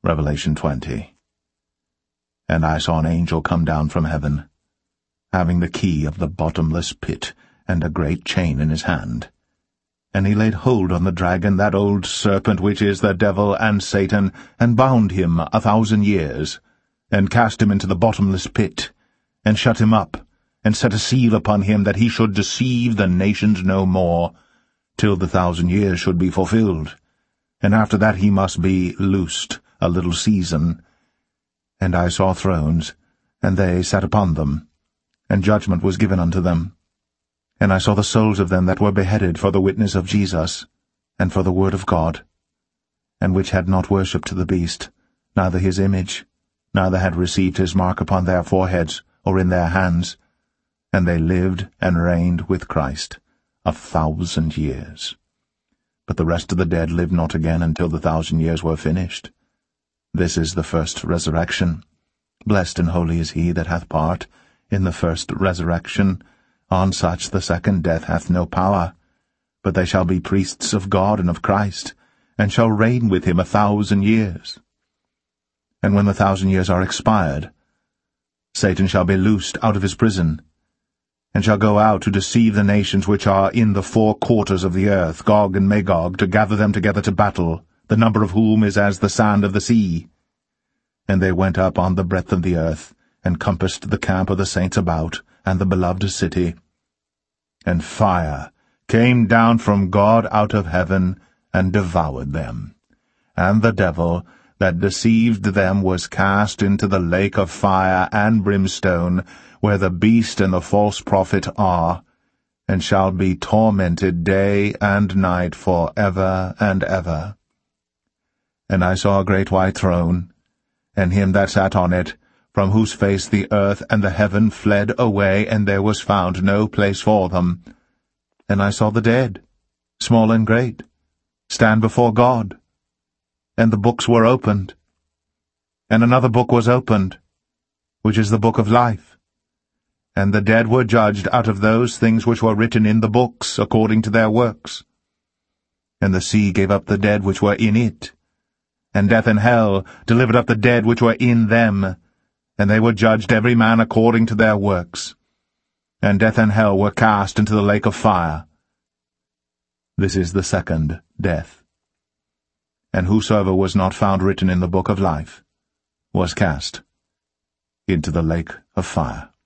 Revelation 20. And I saw an angel come down from heaven, having the key of the bottomless pit, and a great chain in his hand. And he laid hold on the dragon, that old serpent which is the devil and Satan, and bound him 1,000 years, and cast him into the bottomless pit, and shut him up, and set a seal upon him, that he should deceive the nations no more, till the 1,000 years should be fulfilled. And after that he must be loosed a little season. And I saw thrones, and they sat upon them, and judgment was given unto them. And I saw the souls of them that were beheaded for the witness of Jesus, and for the word of God, and which had not worshipped the beast, neither his image, neither had received his mark upon their foreheads or in their hands, and they lived and reigned with Christ 1,000 years. But the rest of the dead lived not again until the 1,000 years were finished. This is the first resurrection. Blessed and holy is he that hath part in the first resurrection. On such the second death hath no power, but they shall be priests of God and of Christ, and shall reign with him 1,000 years. And when the 1,000 years are expired, Satan shall be loosed out of his prison, and shall go out to deceive the nations which are in the 4 quarters of the earth, Gog and Magog, to gather them together to battle, the number of whom is as the sand of the sea. And they went up on the breadth of the earth, and compassed the camp of the saints about, and the beloved city. And fire came down from God out of heaven, and devoured them. And the devil that deceived them was cast into the lake of fire and brimstone, where the beast and the false prophet are, and shall be tormented day and night for ever and ever. And I saw a great white throne, and him that sat on it, from whose face the earth and the heaven fled away, and there was found no place for them. And I saw the dead, small and great, stand before God. And the books were opened. And another book was opened, which is the book of life. And the dead were judged out of those things which were written in the books, according to their works. And the sea gave up the dead which were in it, and death and hell delivered up the dead which were in them, and they were judged every man according to their works. And death and hell were cast into the lake of fire. This is the second death. And whosoever was not found written in the book of life was cast into the lake of fire.